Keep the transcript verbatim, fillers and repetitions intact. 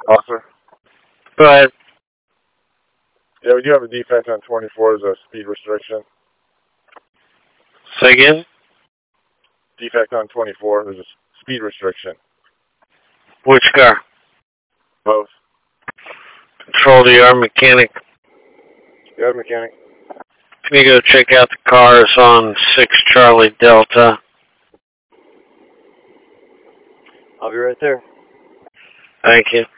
Officer? Go ahead. Yeah, we do have a defect on twenty-four. There's a speed restriction. Say again? Defect on twenty-four. There's a speed restriction. Which car? Both. Control to your mechanic. Yeah, mechanic. Can you go check out the cars on six Charlie Delta? I'll be right there. Thank you.